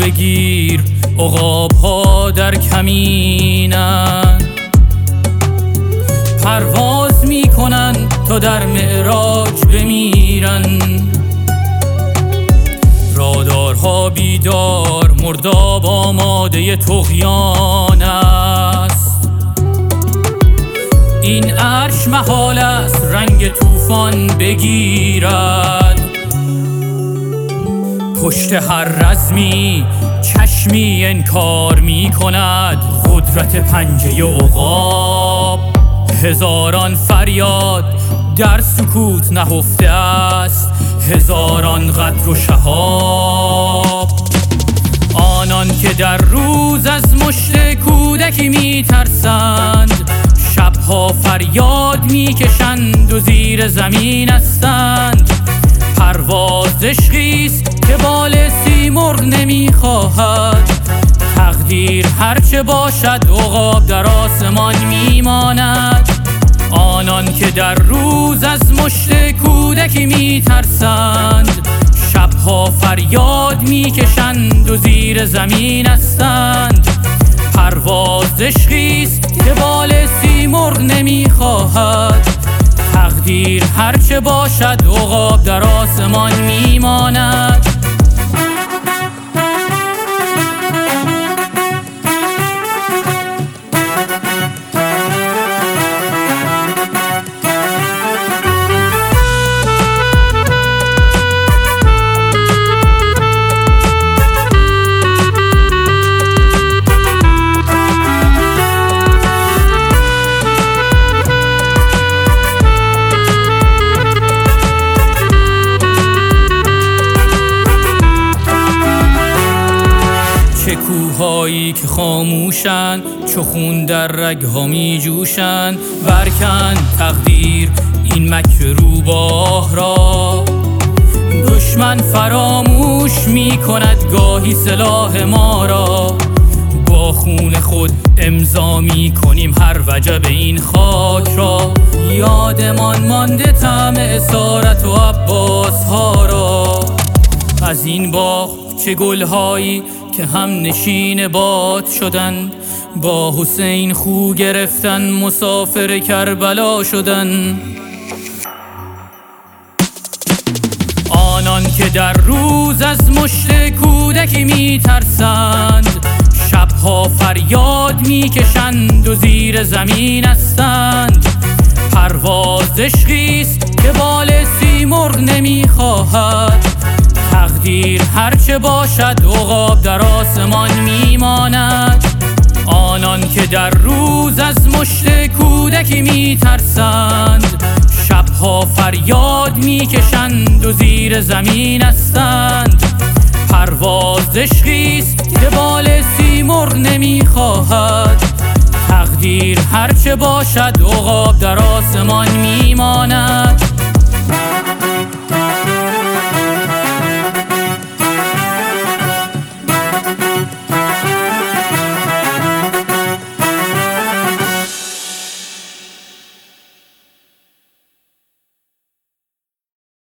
بگیر، عقاب ها در کمینن، پرواز میکنن تا در معراج بمیرن. رادارها بیدار، مرداب آماده طغیان است. این عرش محال است رنگ طوفان بگیرد. پشت هر رزمی چشمی انکار می کند قدرت پنجه عقاب. هزاران فریاد در سکوت نهفته است، هزاران غدر و شهاب. آنان که در روز از مشت کودکی می ترسند، شبها فریاد می کشند و زیر زمین هستند. پرواز عشقیست که بال سیمرغ نمی خواهد. تقدیر هرچه باشد عقاب در آسمان می ماند. آنان که در روز از مشت کودکی می ترسند، شبها فریاد می کشند و زیر زمین هستند. پرواز عشقیست که بال سیمرغ نمی خواهد. تقدیر هرچه باشد عقاب در آسمان می ماند. چه کوهایی که خاموشن، چو خون در رگها می جوشن. برکن تقدیر این مکر روباه را، دشمن فراموش می کند گاهی سلاح ما را. با خون خود امضا می کنیم هر وجب این خاک را. یادمان مانده طعم اسارت و عباس ها را. از این باغ چه گلهایی که هم نشین باد شدن، با حسین خو گرفتن مسافر کربلا شدن. آنان که در روز از مشت کودکی می ترسند، شبها فریاد می کشند و زیر زمین هستند. پرواز عشقیست که بال سیمرغ نمی خواهد. تقدیر هرچه باشد عقاب در آسمان می ماند. آنان که در روز از مشت کودکی می ترسند، شبها فریاد می کشند و زیر زمین هستند. پرواز عشقیست که بال سیمرغ نمی خواهد. تقدیر هرچه باشد عقاب در آسمان می ماند.